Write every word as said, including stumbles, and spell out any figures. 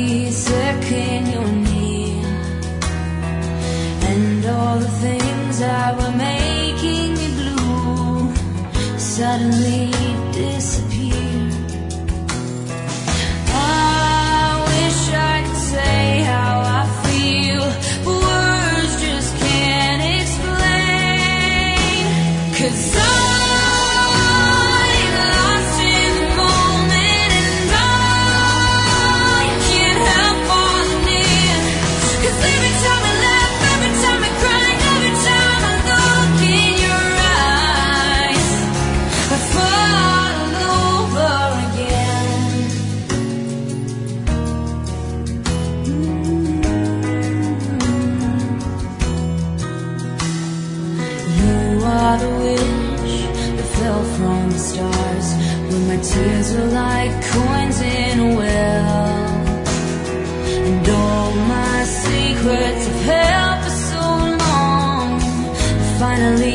every second you're near, and all the things that were making me blue suddenly disappear. I wish I could say how I feel, but words just can't explain. 'Cause I'm lost in the moment, and I can't help falling in. 'Cause every time I laugh, every time I cry, every time I look in your eyes, I fall all over again. You are the wish that fell from the stars, when my tears were like coins in a well, and all my secrets have held for so long finally